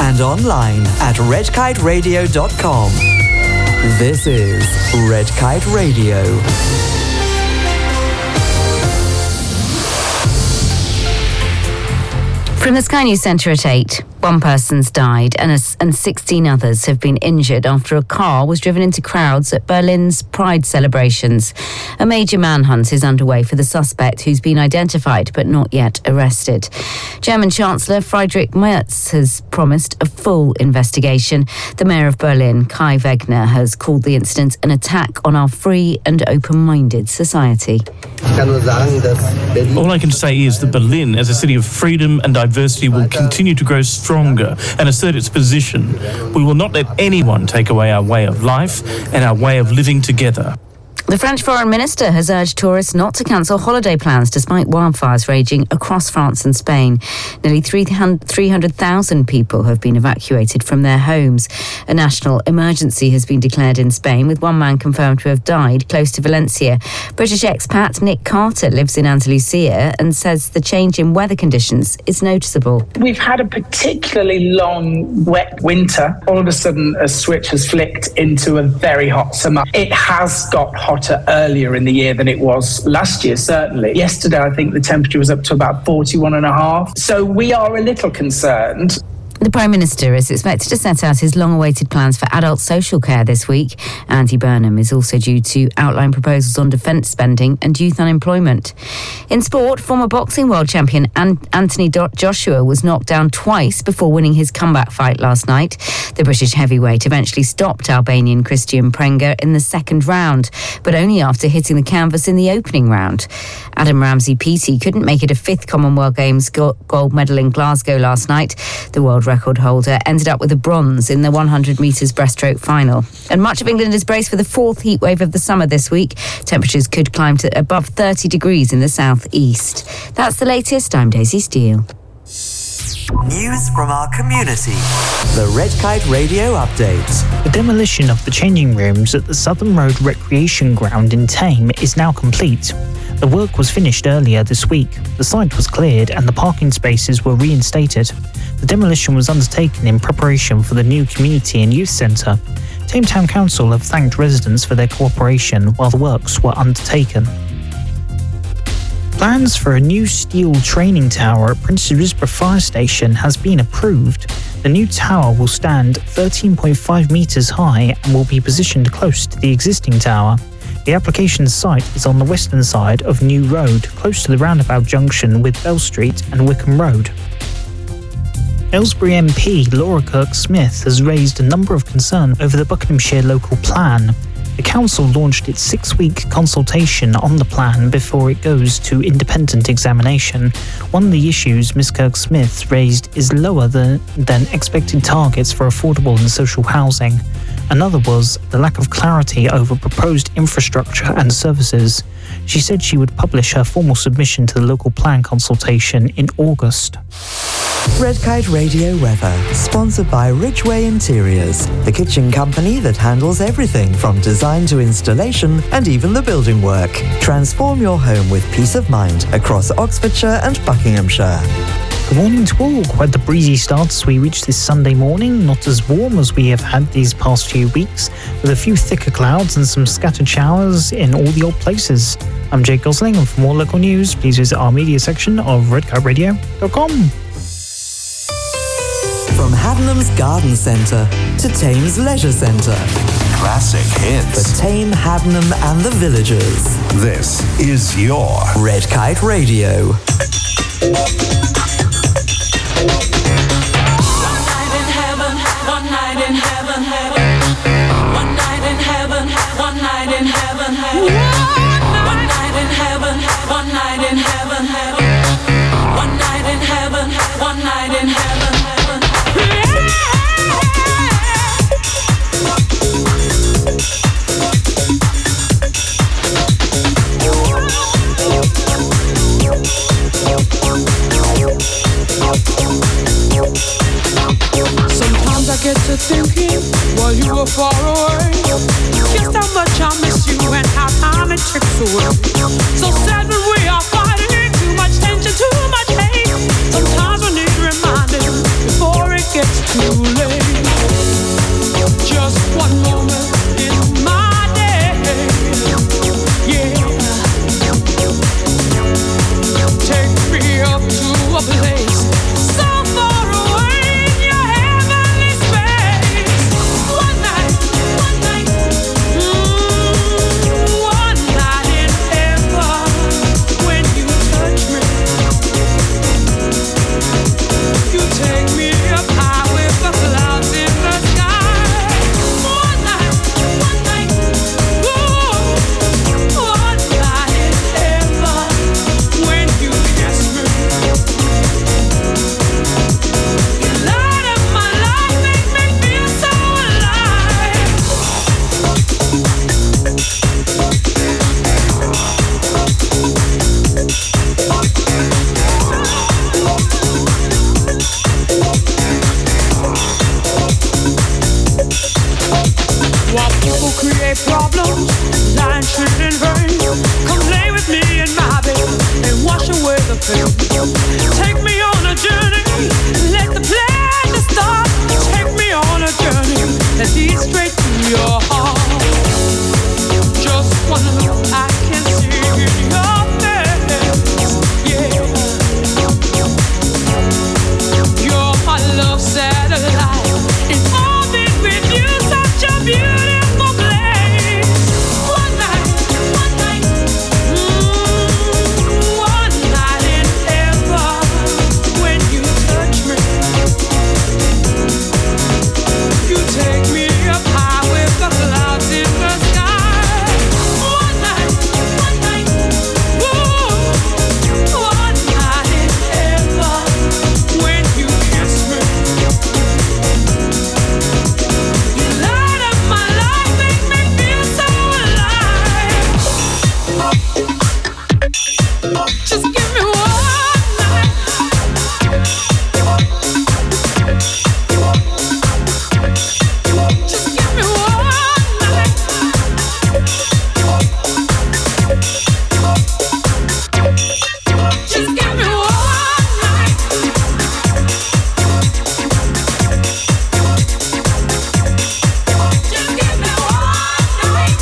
and online at redkiteradio.com. This is Red Kite Radio. From the Sky News Centre at 8, one person's died and 16 others have been injured after a car was driven into crowds at Berlin's Pride celebrations. A major manhunt is underway for the suspect, who's been identified but not yet arrested. German Chancellor Friedrich Merz has promised a full investigation. The Mayor of Berlin, Kai Wegner, has called the incident an attack on our free and open-minded society. All I can say is that Berlin, as a city of freedom and diversity, will continue to grow stronger and assert its position. We will not let anyone take away our way of life and our way of living together. The French Foreign Minister has urged tourists not to cancel holiday plans despite wildfires raging across France and Spain. Nearly 300,000 people have been evacuated from their homes. A national emergency has been declared in Spain, with one man confirmed to have died close to Valencia. British expat Nick Carter lives in Andalusia and says the change in weather conditions is noticeable. We've had a particularly long, wet winter. All of a sudden, a switch has flicked into a very hot summer. It has got hotter earlier in the year than it was last year, certainly. Yesterday, I think the temperature was up to about 41.5. So we are a little concerned. The Prime Minister is expected to set out his long-awaited plans for adult social care this week. Andy Burnham is also due to outline proposals on defence spending and youth unemployment. In sport, former boxing world champion Anthony Joshua was knocked down twice before winning his comeback fight last night. The British heavyweight eventually stopped Albanian Christian Prenga in the second round, but only after hitting the canvas in the opening round. Adam Ramsey-Peaty couldn't make it a fifth Commonwealth Games gold medal in Glasgow last night. The world record holder ended up with a bronze in the 100 metres breaststroke final. And much of England is braced for the fourth heat wave of the summer this week. Temperatures could climb to above 30 degrees in the southeast. That's the latest. I'm Daisy Steele. News from our community. The Red Kite Radio Update. The demolition of the changing rooms at the Southern Road Recreation Ground in Thame is now complete. The work was finished earlier this week. The site was cleared and the parking spaces were reinstated. The demolition was undertaken in preparation for the new community and youth centre. Thame Town Council have thanked residents for their cooperation while the works were undertaken. Plans for a new steel training tower at Prince Risborough Fire Station has been approved. The new tower will stand 13.5 metres high and will be positioned close to the existing tower. The application site is on the western side of New Road, close to the roundabout junction with Bell Street and Wickham Road. Aylesbury MP Laura Kirk-Smith has raised a number of concerns over the Buckinghamshire local plan. The council launched its 6-week consultation on the plan before it goes to independent examination. One of the issues Ms Kirk-Smith raised is lower than expected targets for affordable and social housing. Another was the lack of clarity over proposed infrastructure and services. She said she would publish her formal submission to the local plan consultation in August. Red Kite Radio weather, sponsored by Ridgeway Interiors, the kitchen company that handles everything from design to installation and even the building work. Transform your home with peace of mind across Oxfordshire and Buckinghamshire. Good morning to all. Quite the breezy start as we reach this Sunday morning, not as warm as we have had these past few weeks, with a few thicker clouds and some scattered showers in all the odd places. I'm Jake Gosling, and for more local news, please visit our media section of redkiteradio.com. From Haddenham's Garden Centre to Thames Leisure Centre. Classic hits. For Thame, Haddenham and the villagers. This is your Red Kite Radio. Sometimes I get to thinking while you were far away, just how much I miss you and how time it ticks away. So sad when we are fighting, too much tension, too much hate. Sometimes we need reminding before it gets too People create problems, lying, cheating, and hurting. Come lay with me in my bed and wash away the pain. Take me on a journey, let the pleasure start. Take me on a journey that leads straight to your heart. Just one look, I can see in your face, yeah. You're my love satellite, in orbit with you, such a beautiful place. One night in ever, when you touch me, you take me up high with the clouds in the sky. One night, ooh, one night in ever, when you kiss me, you light up my life, make me feel so alive. Just give me one night. Just give me one night. Just give me one night. Just give me one night.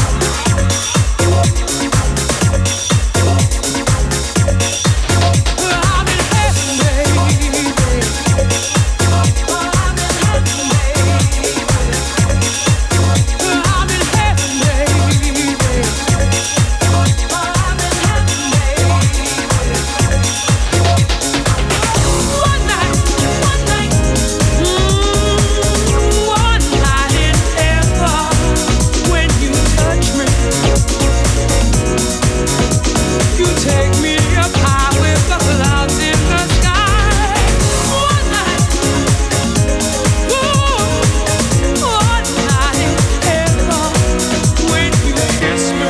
I'm in heaven, baby. I'm in heaven, baby. I'm in heaven, baby. I'm in heaven, baby. One night in ever, when you touch me, you take me up high with the clouds in the sky. One night in ever, when you kiss me,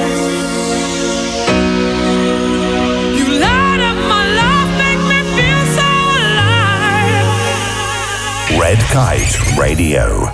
you light up my life, make me feel so alive. Red Kite Radio.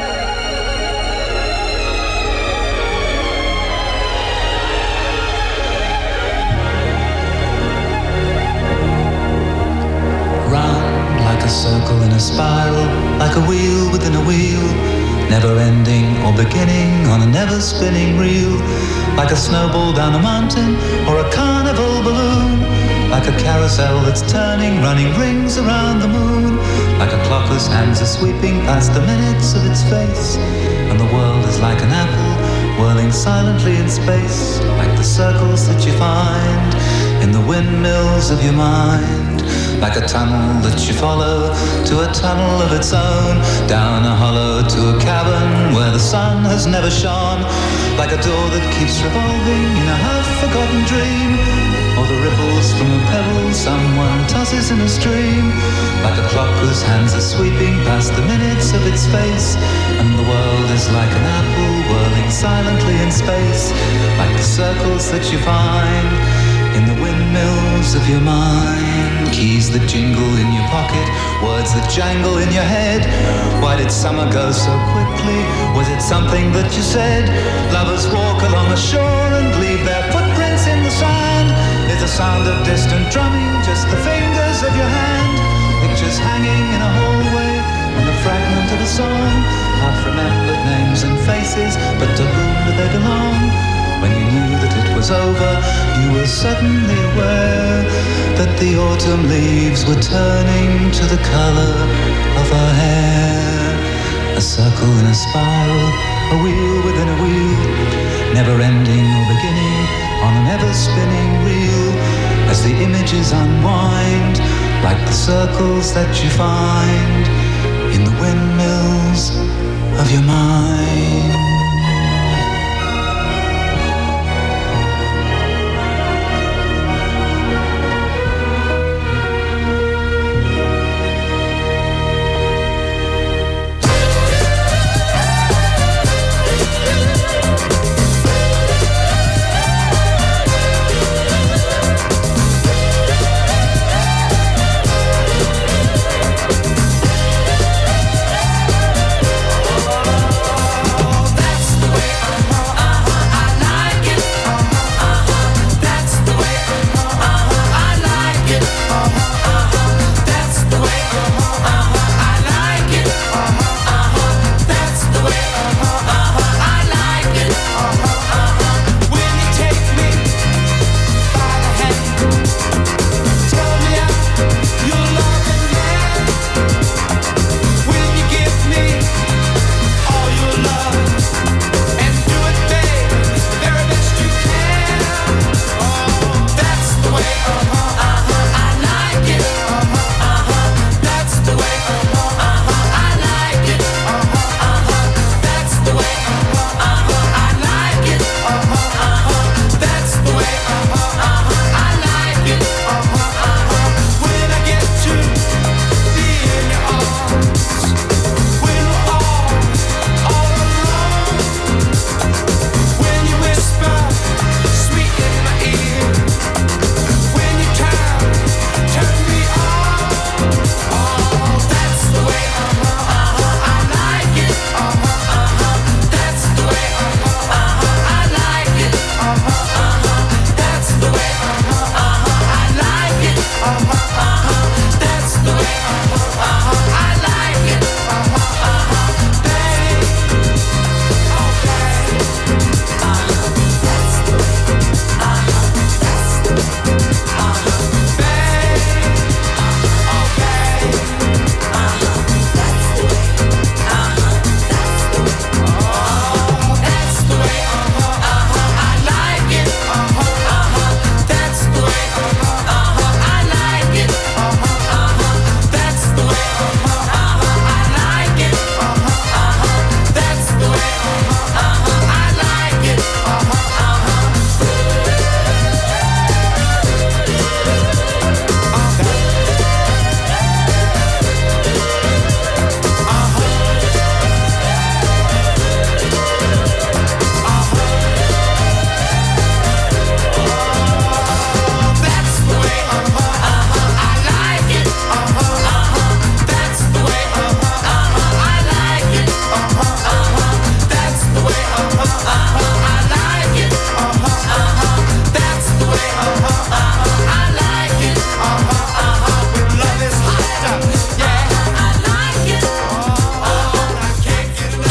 Round like a circle in a spiral, like a wheel within a wheel, never ending or beginning on a never spinning reel, like a snowball down a mountain or a carnival balloon, like a carousel that's turning, running rings around the moon, like a clock whose hands are sweeping past the minutes of its face, and the world is like an apple whirling silently in space, like the circles that you find in the windmills of your mind, like a tunnel that you follow to a tunnel of its own, down a hollow to a cavern where the sun has never shone, like a door that keeps revolving in a half-forgotten dream, or the ripples from a pebble someone tosses in a stream, like a clock whose hands are sweeping past the minutes of its face, and the world is like an apple whirling silently in space, like the circles that you find in the windmills of your mind. Keys that jingle in your pocket, words that jangle in your head. Why did summer go so quickly? Was it something that you said? Lovers walk along a shore and leave their footprints in the sand. Is the sound of distant drumming just the fingers of your hand? Pictures hanging in a hallway and the fragment of a song. Half remembered names and faces, but to whom do they belong? When you knew that it was over, you were suddenly aware that the autumn leaves were turning to the color of her hair. A circle in a spiral, a wheel within a wheel, never ending or beginning on an ever-spinning reel, as the images unwind, like the circles that you find in the windmills of your mind.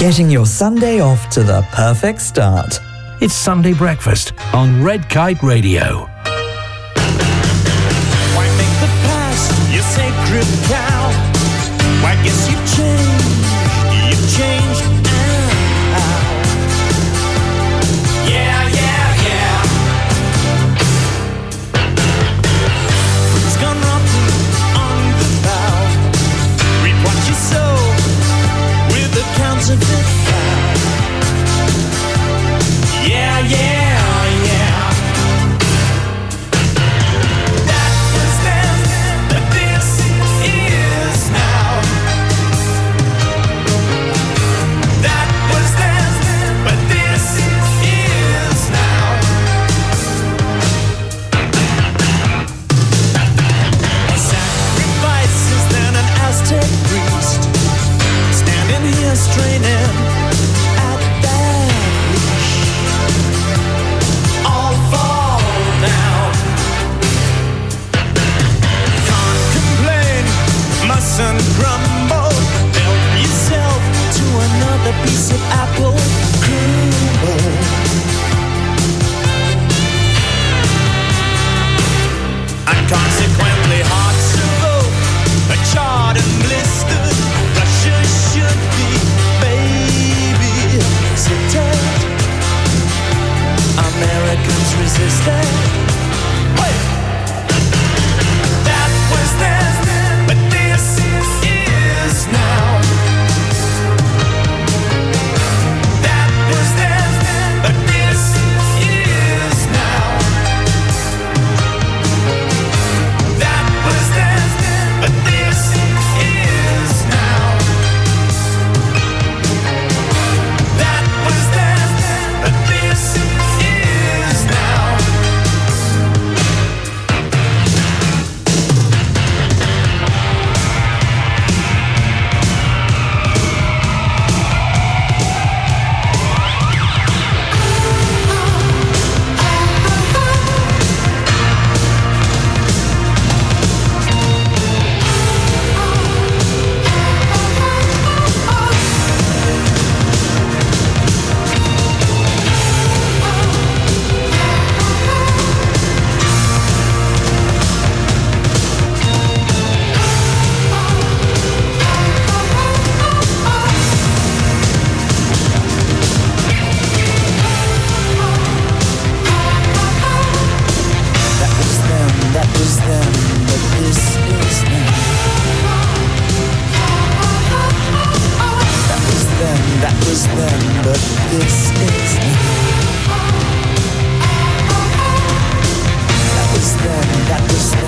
getting your Sunday off to the perfect start. It's Sunday Breakfast on Red Kite Radio. Why make the past your sacred cow? Why guess you've changed now. Yeah. Fruit's gone rotten on the bough. Reap what you sow with the counterfeit cow. Yeah. That was then, but this is now. That was then, but this is now. Sacrifices than an Aztec priest, standing here straining at that leash. All fall now. Can't complain, mustn't grumble. Help yourself to another piece of apple crumble. And consequently hearts of oak are charred and blistered. Russia should be babysitted. Americans resisted. That was then, but this is now. That was then, but this is now. That was then, but this is now. That was then, but this is now. That was then, but this is now. That was then, but this is now. That was then, but this is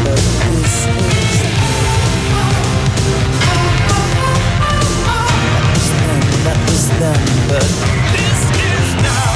now. That was then, but this is now.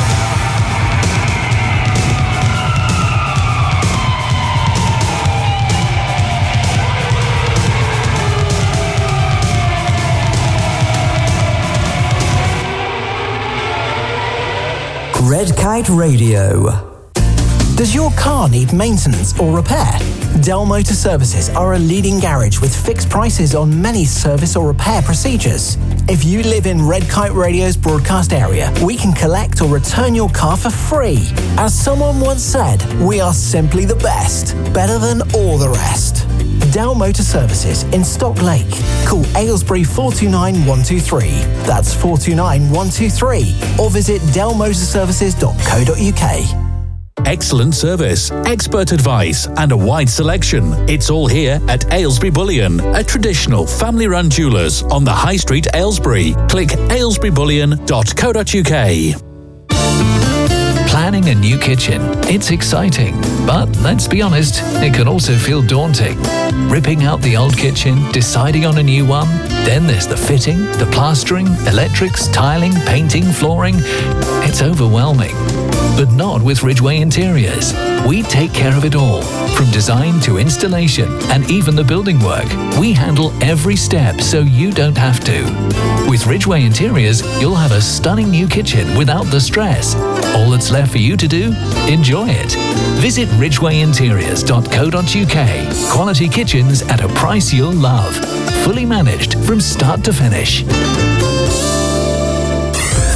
Red Kite Radio. Does your car need maintenance or repair? Dell Motor Services are a leading garage with fixed prices on many service or repair procedures. If you live in Red Kite Radio's broadcast area, we can collect or return your car for free. As someone once said, we are simply the best, better than all the rest. Dell Motor Services in Stock Lake. Call Aylesbury 429 123. That's 429 123. Or visit dellmotorservices.co.uk. Excellent service, expert advice, and a wide selection. It's all here at Aylesbury Bullion, a traditional family-run jewellers on the High Street, Aylesbury. Click aylesburybullion.co.uk. Planning a new kitchen. It's exciting, but let's be honest, it can also feel daunting. Ripping out the old kitchen, deciding on a new one, then there's the fitting, the plastering, electrics, tiling, painting, flooring. It's overwhelming. But not with Ridgeway Interiors. We take care of it all, from design to installation and even the building work. We handle every step so you don't have to. With Ridgeway Interiors, you'll have a stunning new kitchen without the stress. All that's left for you to do? Enjoy it. Visit ridgwayinteriors.co.uk. Quality kitchens at a price you'll love. Fully managed from start to finish.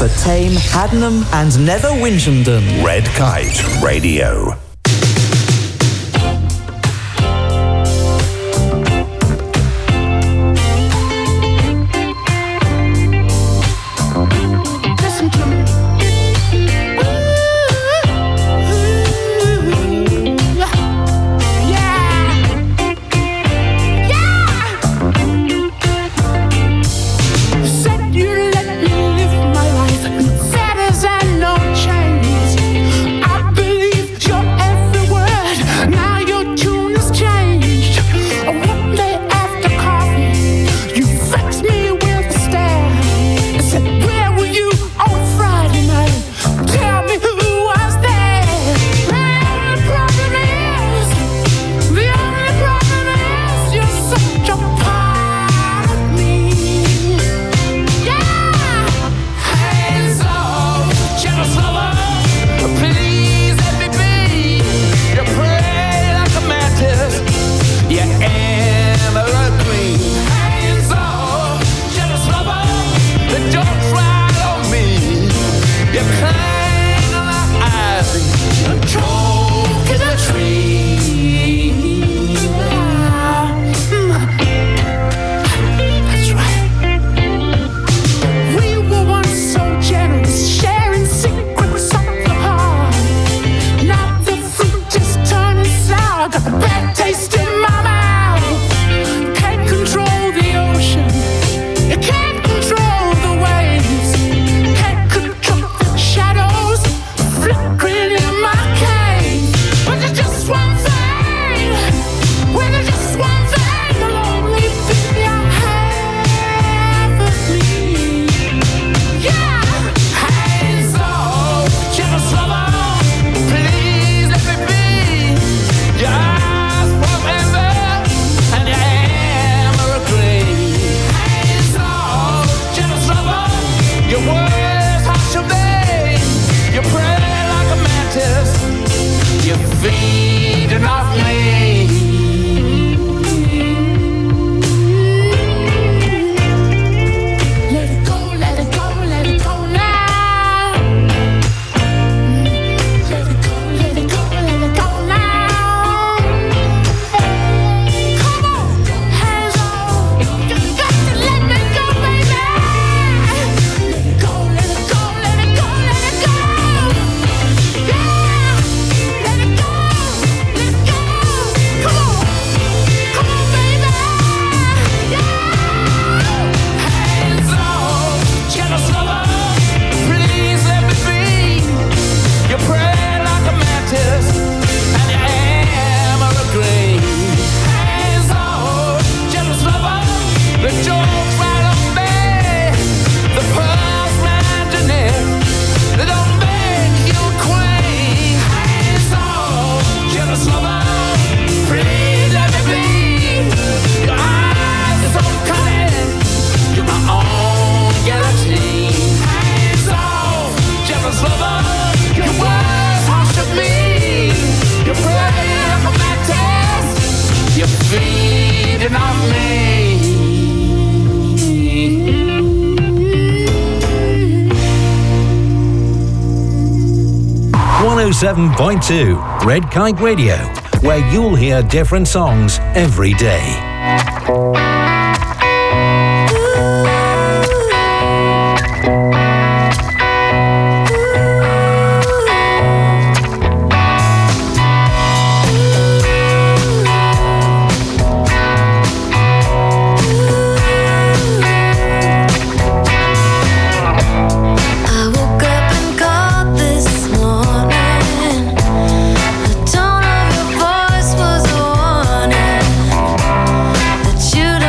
for Tame, Haddenham and Nether Winchendon. Red Kite Radio. feeding on me. 107.2 Red Kite Radio, where you'll hear different songs every day. You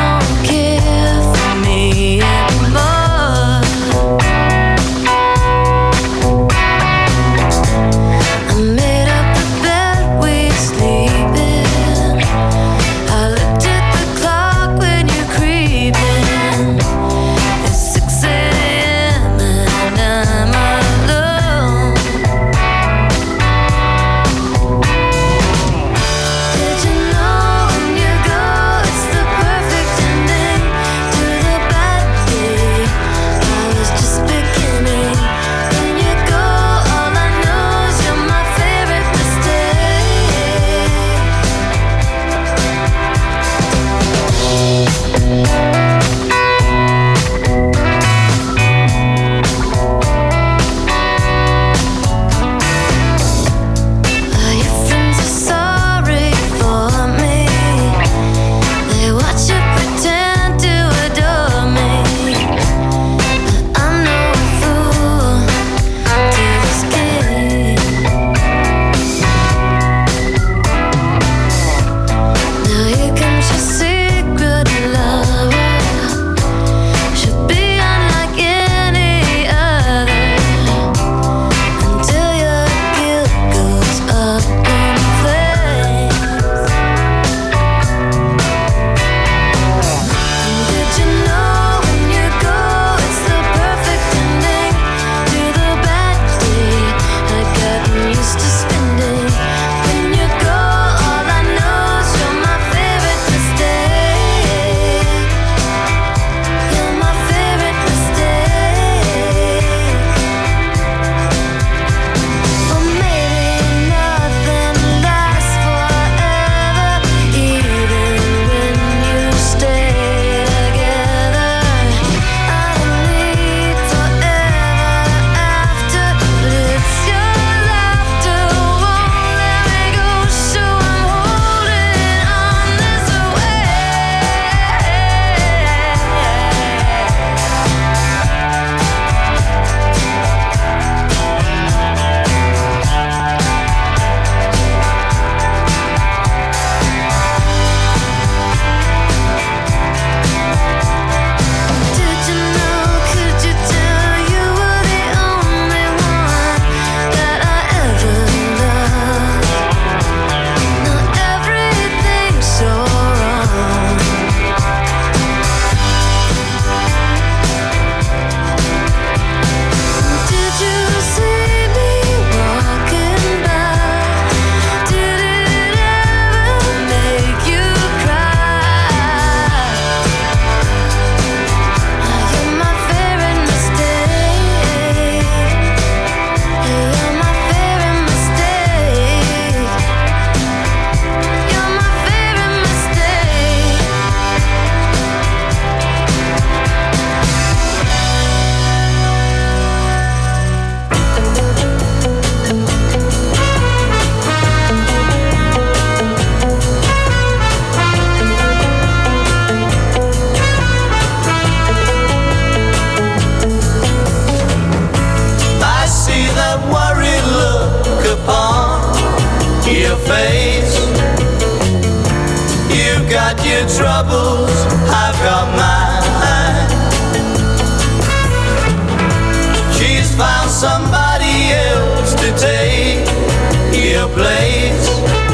somebody else to take your place.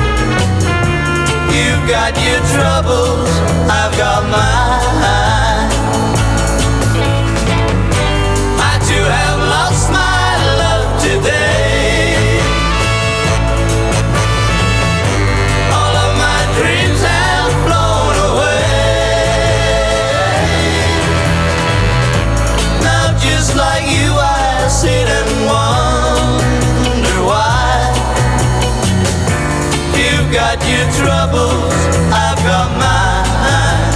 You've got your troubles, I've got mine. I too have lost my love today. All of my dreams have flown away. Now just like you I sit and wonder why. You've got your troubles, I've got mine.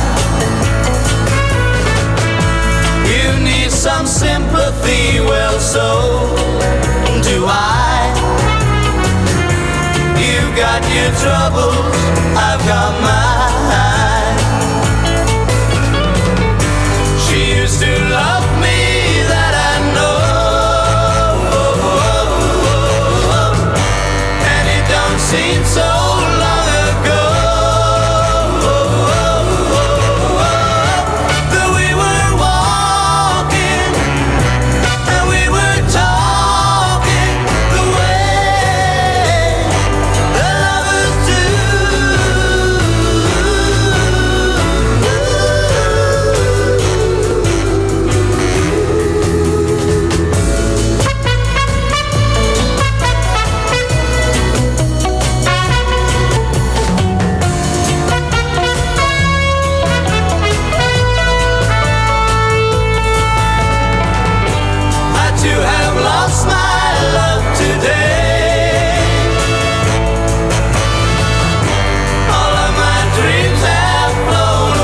You need some sympathy, well so do I. You've got your troubles, I've got mine. She used to love me, that I know, and it don't seem so long ago that we were walking and we were talking the way that lovers I too have lost my love today. All of my dreams have flown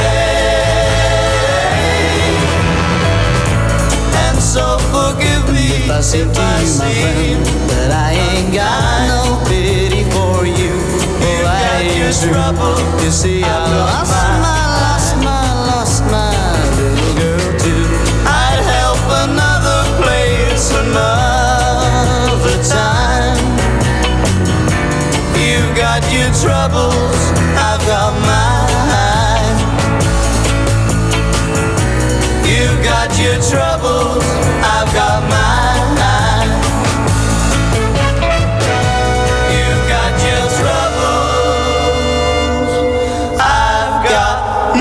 away. And so forgive me if I seem that I ain't got no pity for you. You got your trouble, you see I lost my little girl too. I'd help another place another time. You've got your troubles, I've got mine. You've got your troubles, I've got mine. You've got your troubles, I've got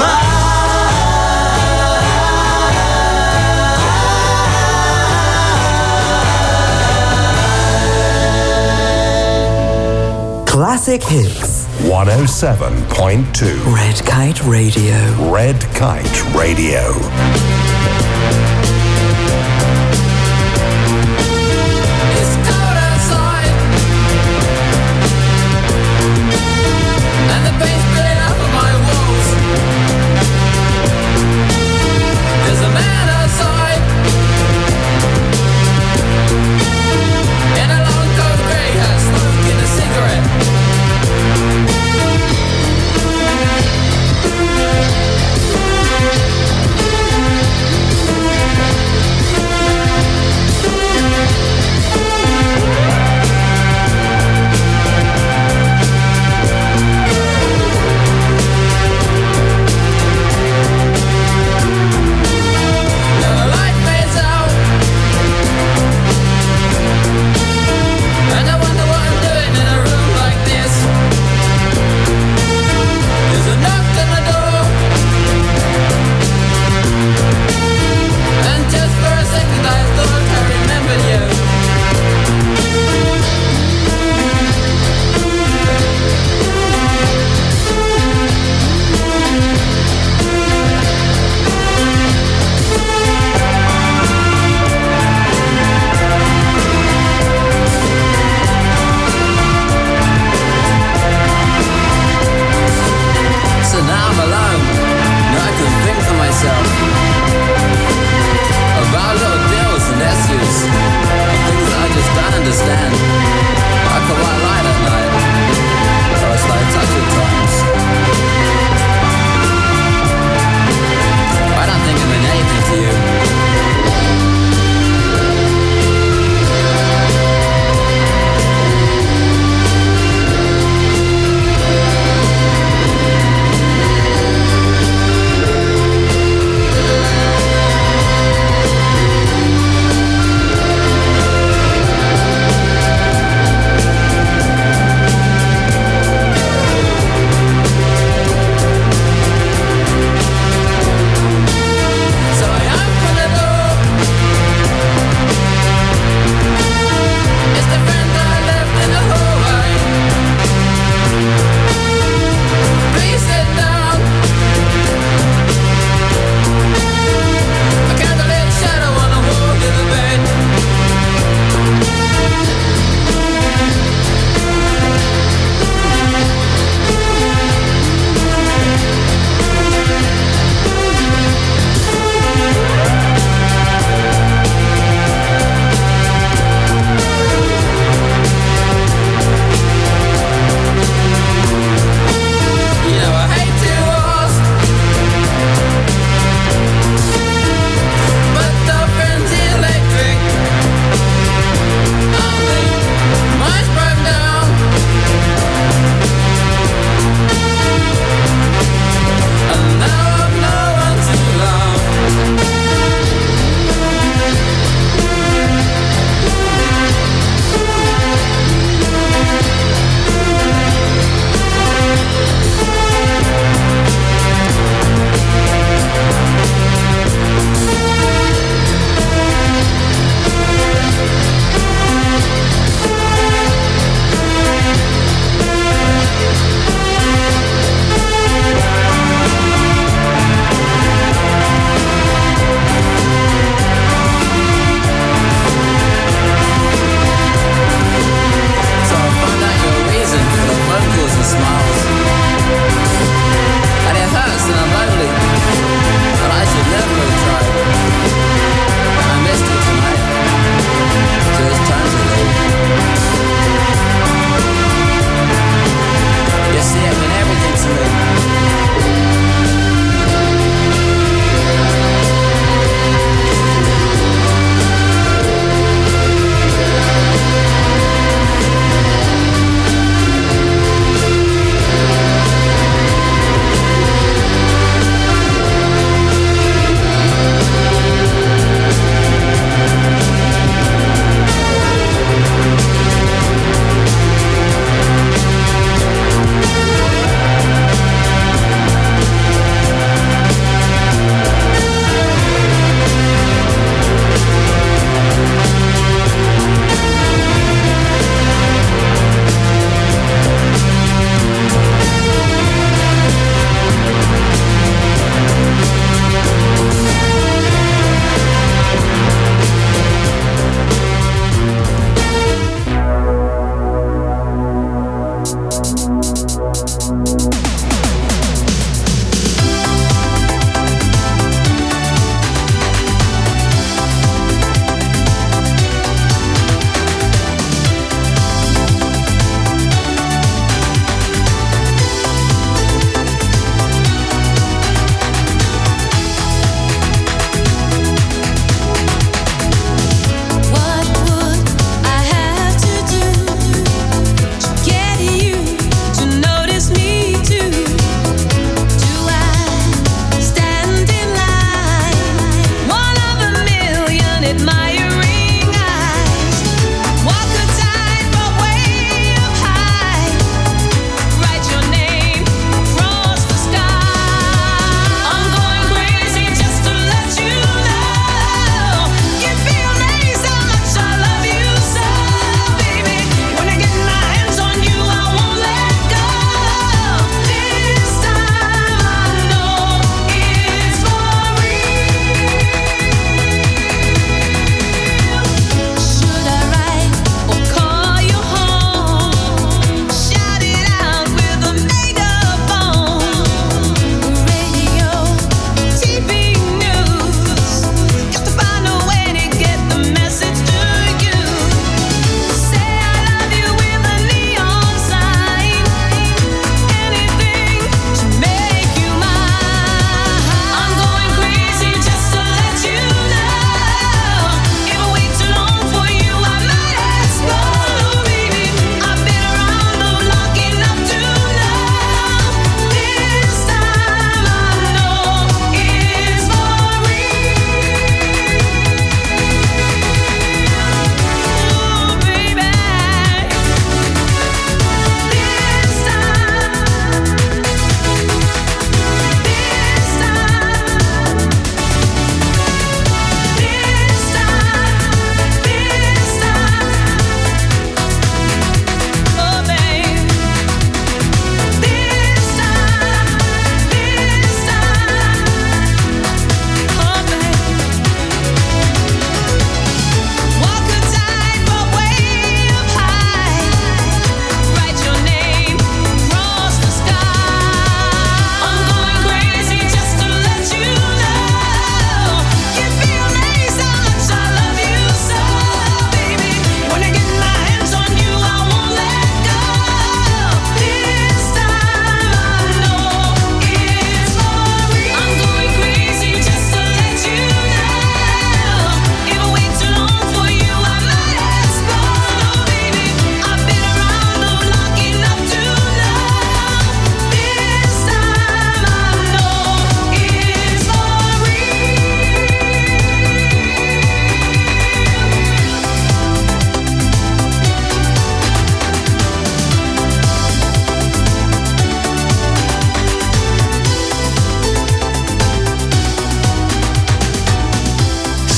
Classic Hits. 107.2. Red Kite Radio. Red Kite Radio. It's cold outside, and the paint's blowing up on my walls. There's a man outside in a long coat grey hat, smoking a cigarette.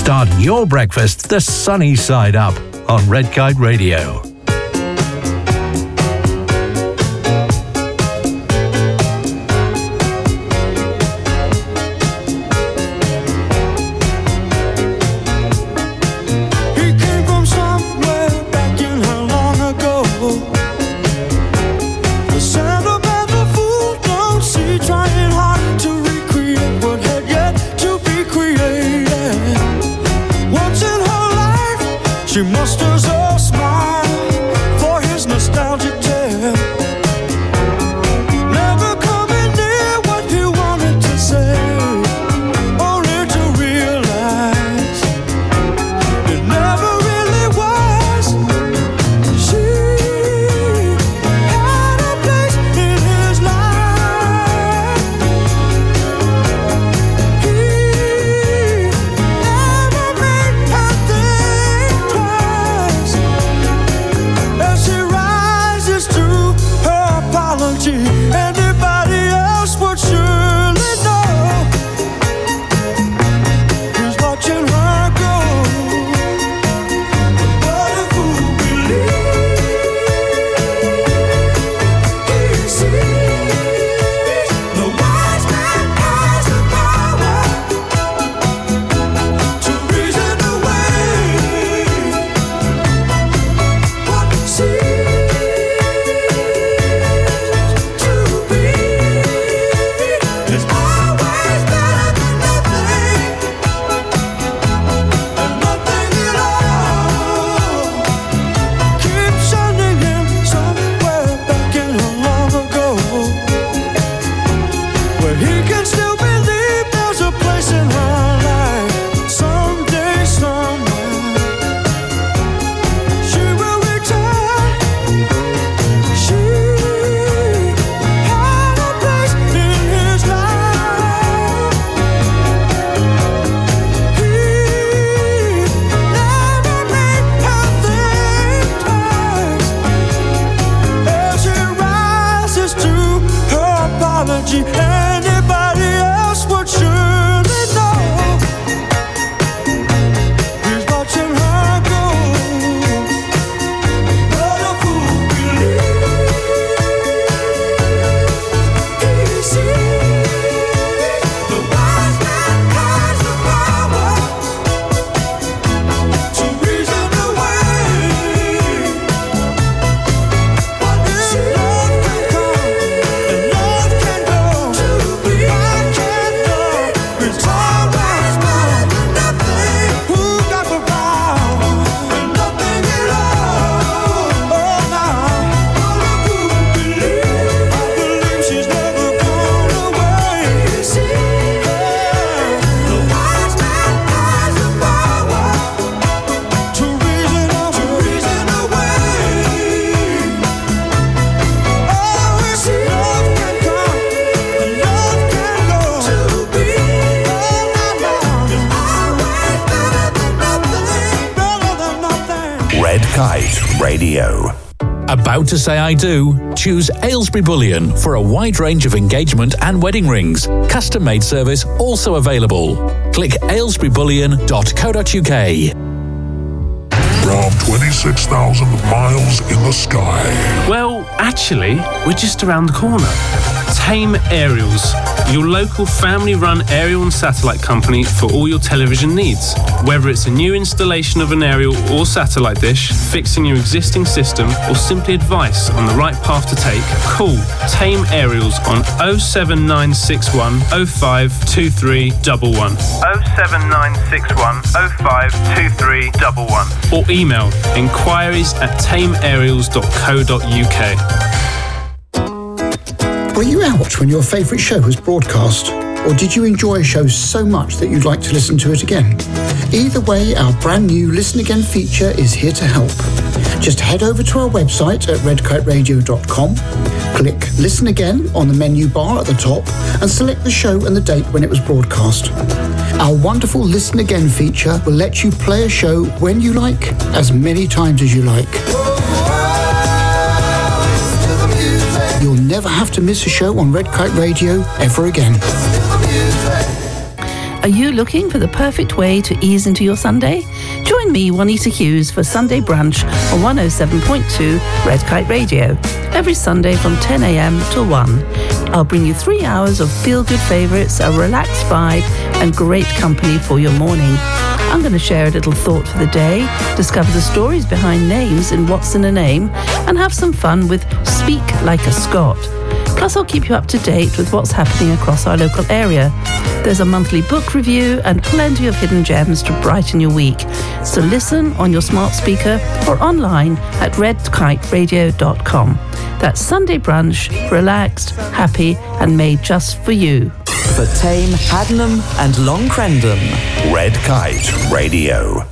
Start your breakfast the sunny side up on Red Kite Radio. She musters a smile for his nostalgic tale. Never coming near what he wanted to say, only to realize it never really was. She had a place in his life. He never made her think twice. As she rises to her apology, anybody else would surely know. He's watching her go. What a fool he sees. The wise man has the power to reason away what seems to be is always better than nothing, and nothing at all. Keep sending him somewhere back in long ago, where he can still believe there's a place in her life. Someday, somewhere, she will return. She had a place in his life. He never made her think twice. As she rises to her apology, anybody else would surely know. He's watching her go. What a fool he sees. The wise man has the power to reason away what love can come and love can go. To be I can't know. It's always more than nothing. Who got the power and nothing at all? Oh, now what a fool believes. I believe she's never gone away. See, the wise man has the power to reason away. Oh, it's love can come and love can go. To be better than nothing. Red Kite Radio. About to say I do? Choose Aylesbury Bullion for a wide range of engagement and wedding rings. Custom made service also available. Click aylesburybullion.co.uk. From 26,000 miles in the sky. Well, actually, we're just around the corner. Tame Aerials, your local family-run aerial and satellite company for all your television needs. Whether it's a new installation of an aerial or satellite dish, fixing your existing system, or simply advice on the right path to take, call Tame Aerials on 07961 052311. 07961 052311. Or email inquiries@tameaerials.co.uk. Were you out when your favourite show was broadcast? Or did you enjoy a show so much that you'd like to listen to it again? Either way, our brand new Listen Again feature is here to help. Just head over to our website at redkiteradio.com, click Listen Again on the menu bar at the top, and select the show and the date when it was broadcast. Our wonderful Listen Again feature will let you play a show when you like, as many times as you like. You'll never have to miss a show on Red Kite Radio ever again. Are you looking for the perfect way to ease into your Sunday? Join me, Juanita Hughes, for Sunday Brunch on 107.2 Red Kite Radio, every Sunday from 10 a.m. till 1. I'll bring you 3 hours of feel-good favourites, a relaxed vibe, and great company for your morning. I'm going to share a little thought for the day, discover the stories behind names in What's in a Name, and have some fun with Speak Like a Scot. Plus, I'll keep you up to date with what's happening across our local area. There's a monthly book review and plenty of hidden gems to brighten your week. So listen on your smart speaker or online at redkiteradio.com. That's Sunday Brunch, relaxed, happy, and made just for you. For Tame, Haddenham and Long Crendon. Red Kite Radio.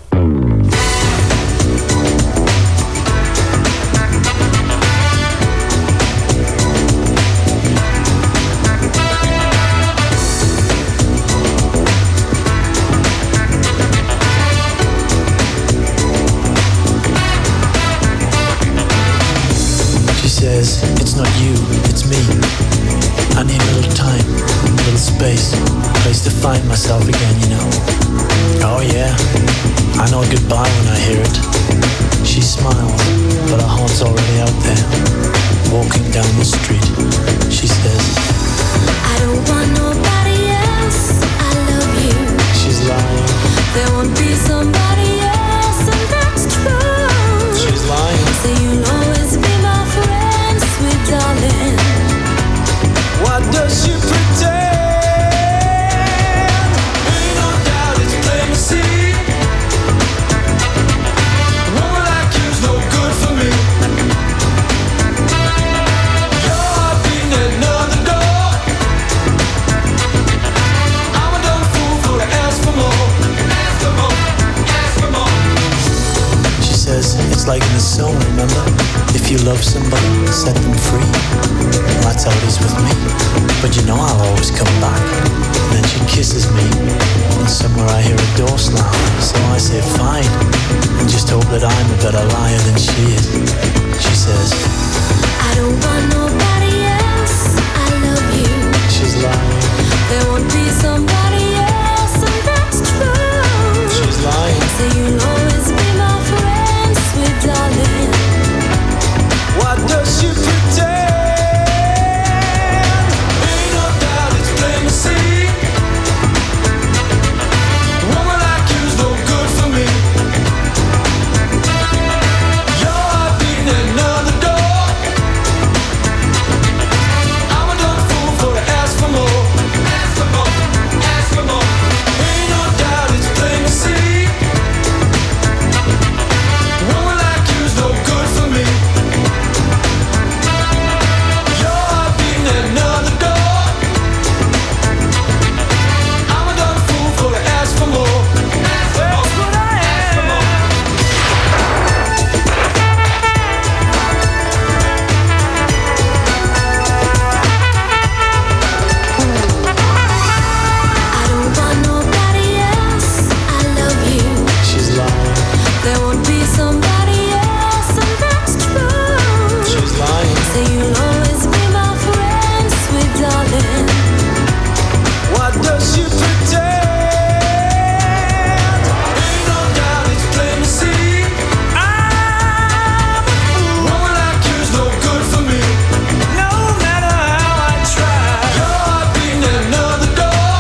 Says it's not you, it's me. I need a little time, a little space, a place to find myself again, you know. Oh yeah, I know goodbye when I hear it. She smiles, but her heart's already out there, walking down the street. She says, I don't want nobody else, I love you. She's lying. There won't be somebody else, and that's true. She's lying. So you'll always be my friend, sweet darling. Why does she pretend? Ain't no doubt it's plain to see. A woman like you's no good for me. Your heart beating at another door. I'm a dumb fool for to ask for more. Ask for more, ask for more. She says it's like in a song, remember? If you love somebody, set them free. Well, that's how it is with me. But you know I'll always come back. And then she kisses me, and somewhere I hear a door slam. So I say fine, and just hope that I'm a better liar than she is. She says, I don't want nobody else, I love you. She's lying. There won't be somebody else, and that's true. She's lying. So you'll always be my friend, sweet darling. Why does she pretend? Ain't no doubt it's plain to see. A woman like you's no good for me. Your heart beating at another door. I'm a dumb fool for to ask for more. Ask for more, ask for more. Ain't no doubt it's plain to see. A woman like you's no good for me. Another door. I'm a dumb fool for to ask for more. Ask for more. What I ask for more. I don't want nobody else, I love you. She's lying. There won't be somebody else, and that's true. She's lying. So you'll always be my friend, sweet darling. Why does she pretend? Ain't no doubt it's plain to see. I'm a fool. Woman like you's no good for me. No matter how I try. Your heart beating at another door.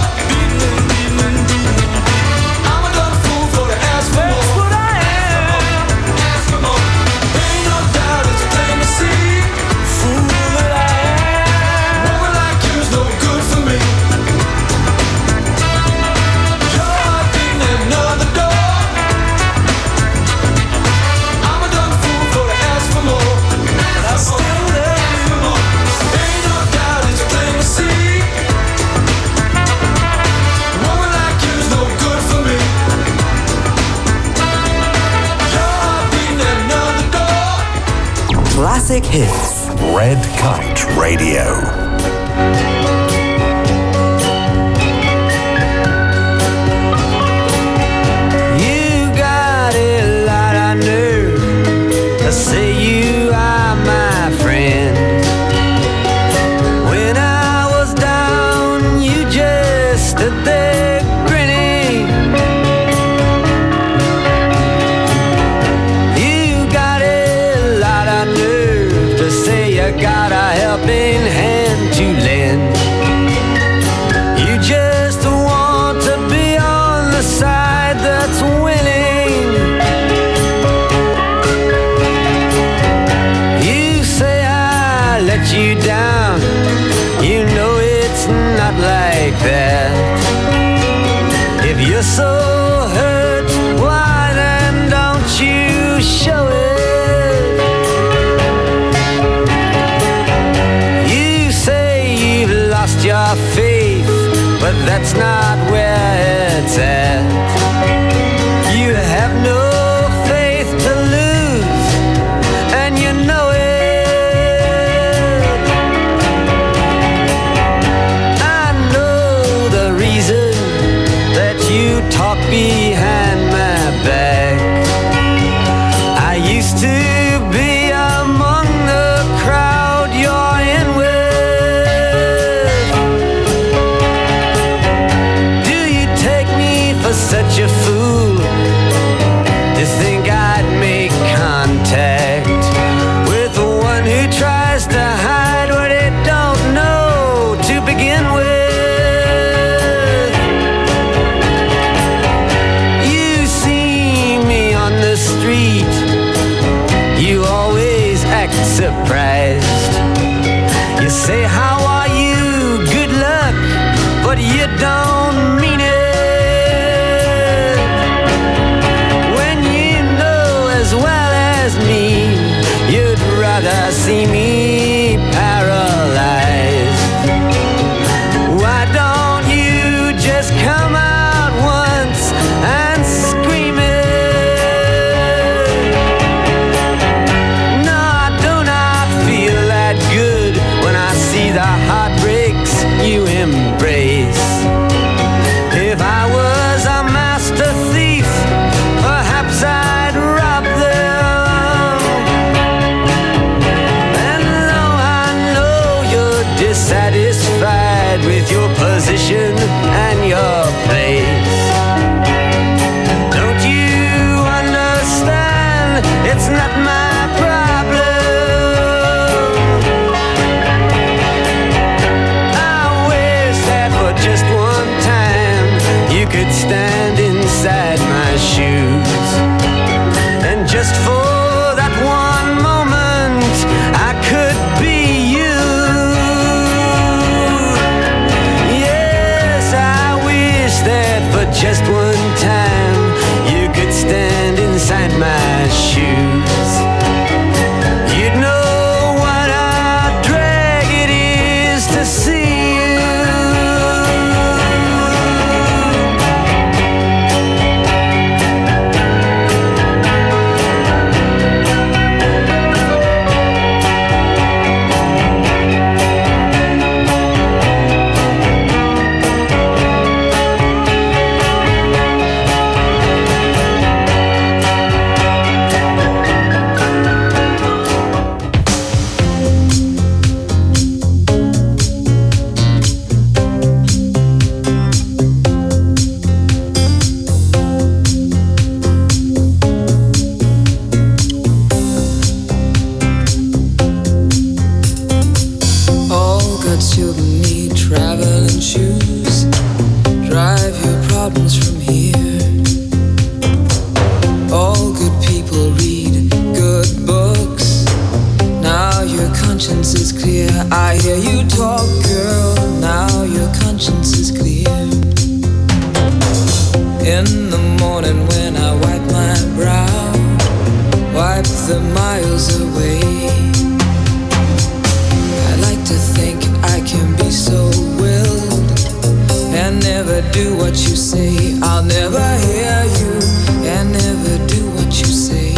I'm a dumb fool for to ask for more. That's what I am. Ask for more. Ain't no doubt it's plain to see. Fool that I am. Woman like you's no good for me. Your heart beating at another door. I'm a dumb fool for to ask for more. But I still love you more. Ain't no doubt it's plain to see. A woman like you's no good for me. Your heart beating at another door. Classic hits. Red Kite Radio. You got a lot of nerve to say you are my friend. When I was down, you just stood there grinning. you're so hurt, why then don't you show it? You say you've lost your faith, but that's not where it's at. You have no faith to lose, and you know it. I know the reason that you talk behind my back. I used to be among the crowd you're in with. Do you take me for such a fool to think I'd make contact with the one who tries to hide what it don't know to begin with? You see me on the street, you always act surprised. You say, how are you? Good luck, but you don't mean it. When you know as well as me, you'd rather see me paralyzed. Why don't you just come out once and scream it? No, I do not feel that good when I see the heartbreaks you embrace. If I was a master thief, perhaps I'd rob them. And though I know you're dissatisfied with your position and your place, don't you understand? It's not my problem. I wish that for just one time you could stand inside my shoes, and just for that one moment I could be you. Yes, I wish that for just one time you could stand inside my shoes. You'd know what a drag it is to see you. All good children need traveling shoes. Drive your problems from here. All good people read good books. Now your conscience is clear. I hear you talk, girl. Now your conscience is clear. In the morning when I wipe my brow, wipe the miles away. I like to think I can be so willed and never do what you say. I'll never hear you and never do what you say.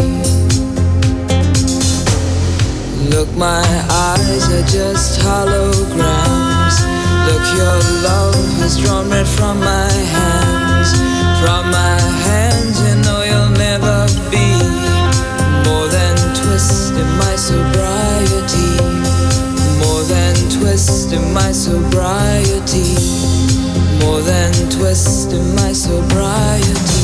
Look, my eyes are just holograms. Look, your love has drawn red from my hands. From my hands, you know you'll never be more than twist in my sobriety. More than twist in my sobriety. More than twist in my sobriety.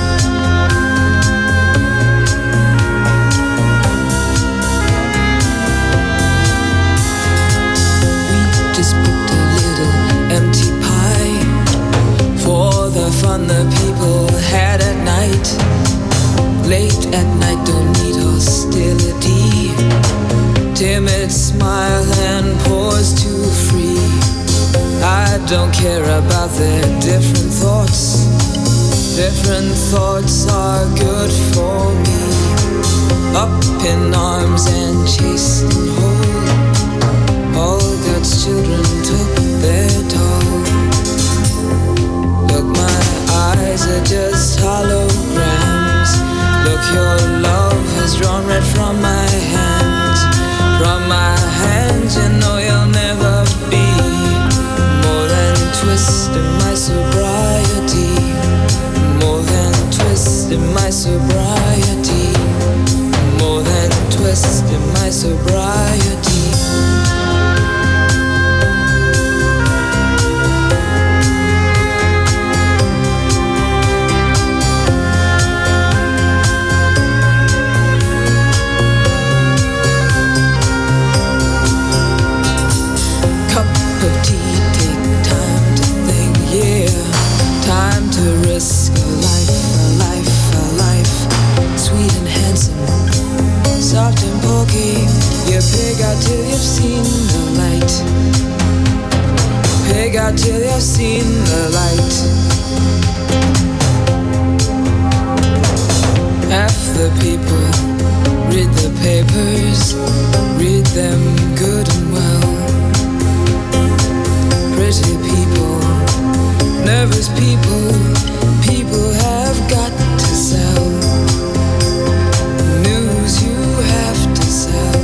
We just picked a little empty pie for the fun the people had at night. Late at night, don't need hostility. Timid smile and pause too free. I don't care about their different thoughts. Different thoughts are good for me. Up in arms and chased and whole. All God's children took their toll. Look, my eyes are just holograms. Look, your love has drawn red from my hands. From my hands, you know you'll never be more than twist in my sobriety. More than twist in my sobriety. More than twist in my sobriety. Cup of tea, take time to think, yeah. Time to risk a life, a life, a life. Sweet and handsome, soft and pokey. You pig out till you've seen the light. Pig out till you've seen the light. Half the people read the papers, read them good and well. Pretty people, nervous people, people have got to sell. News you have to sell.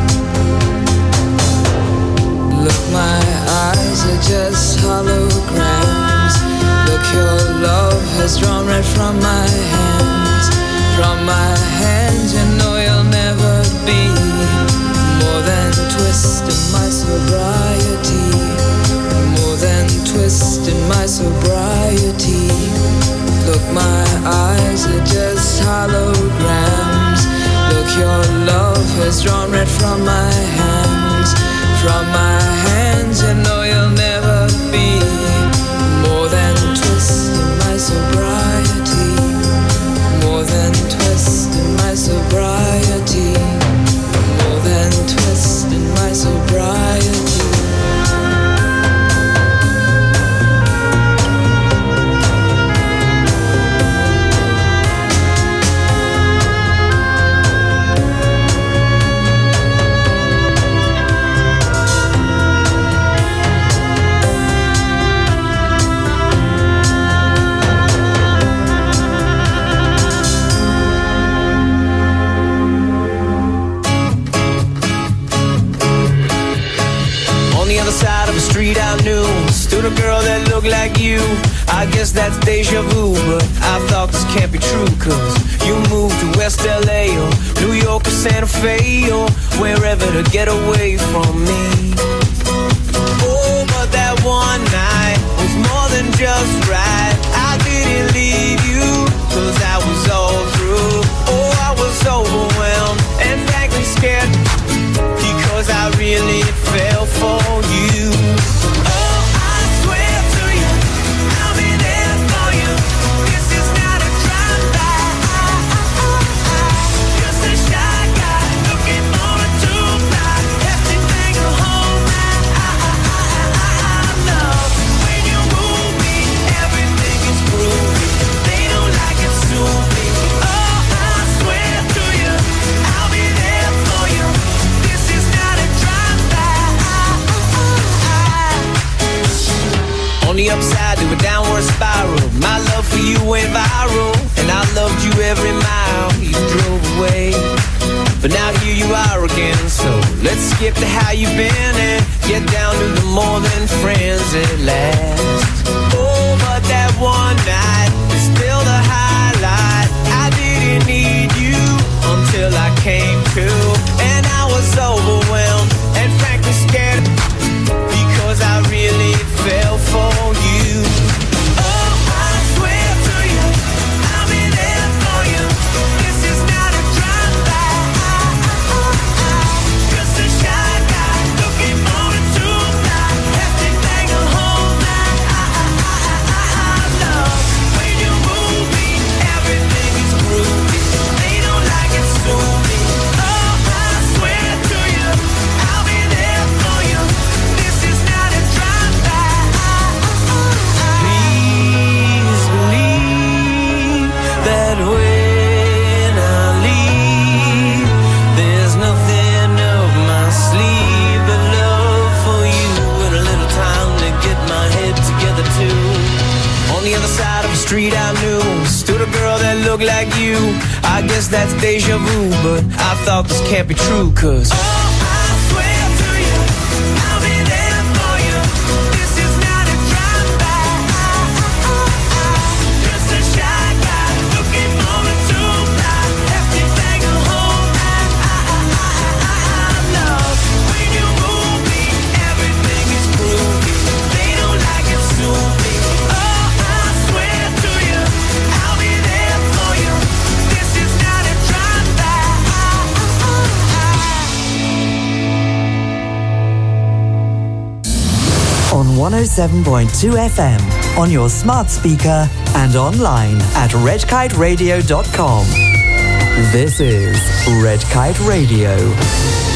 Look, my eyes are just holograms. Look, your love has drawn red from my hands. From my hands, you know you'll never be more than twist in my sobriety. More than twist in my sobriety. Look, my eyes are just holograms. Look, your love has drawn red from my hands. From my hands, you know you'll never be more than twist in my sobriety. More than twist in my sobriety. More than twist in my sobriety. Side of the street I knew stood a girl that looked like you. I guess that's deja vu, but I thought this can't be true. Cause you moved to West LA or New York or Santa Fe or wherever to get away from me. Oh, but that one night was more than just right. I didn't leave you cause I was all through. Oh, I was overwhelmed and frankly scared because I really fell for you. Oh, I swear to you, I'll be there for you. This is not a drive-by. Just a shy guy looking for a two-ply. Everything will hold my love. When you move me, everything is groovy. They don't like it soupy. Oh, I swear to you, I'll be there for you. This is not a drive-by. On the upside to a downward spiral, my love for you went viral, and I loved you every mile you drove away. But now here you are again, so let's skip to how you've been and get down to the more than friends at last. Oh, but that one night is still the highlight. I didn't need you until I came to, and I was overwhelmed and frankly scared because I really fell for you. Oh, I swear to you, I'll be there for you. This is not a drive-by. Just a shy guy looking for a two-ply. Everything will hold my love. like you. I guess that's deja vu, but I thought this can't be true, 'cause on 107.2 FM, on your smart speaker and online at redkiteradio.com. This is Red Kite Radio.